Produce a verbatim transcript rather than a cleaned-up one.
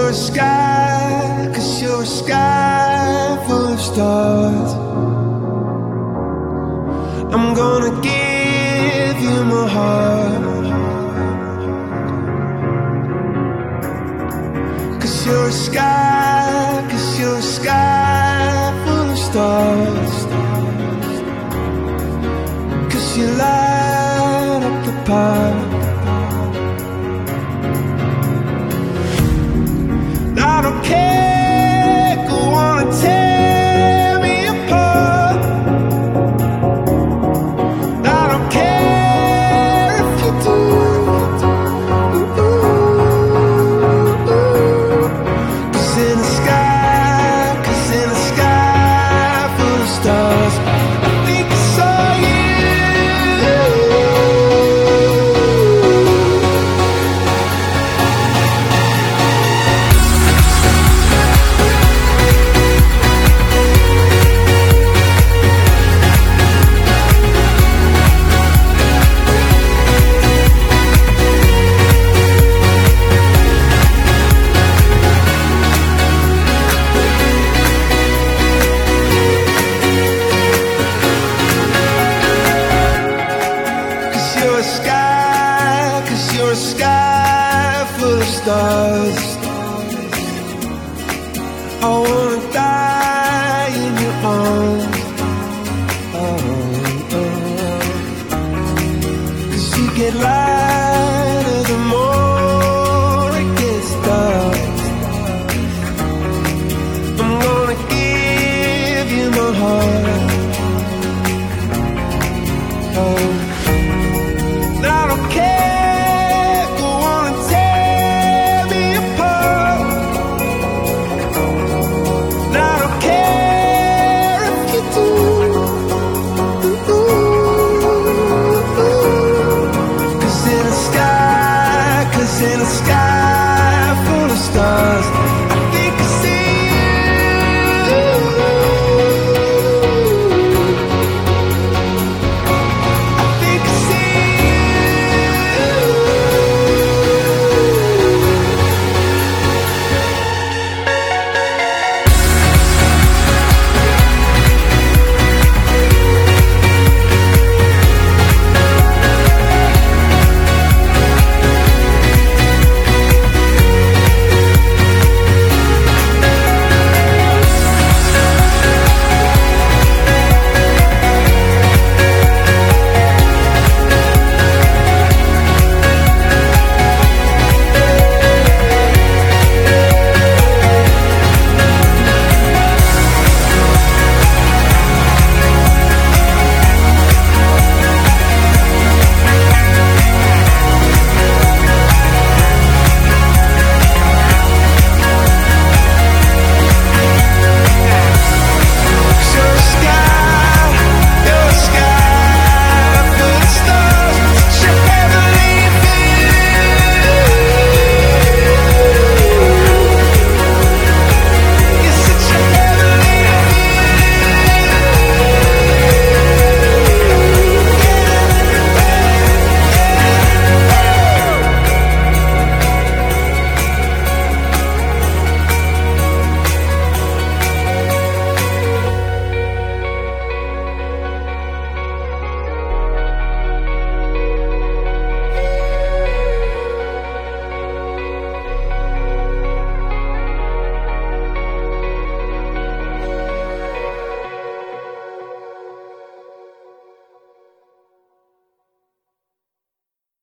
you're a sky, cause you're a sky full of stars. I'm gonna give you my heart, cause you're a sky, cause you're a sky full of stars. Cause you light up the park. I don't care, go on and tear me apart. I don't care if you do. Cause in the sky, cause in the sky full of stars, I think I saw you. You're a sky, cause you're a sky full of stars. I wanna die in your arms. Oh, oh. Cause you get lighter the more it gets dark. I'm gonna give you my heart. Oh, I don't care, go on and tear me apart. I don't care if you do. Cause in the sky, cause in the sky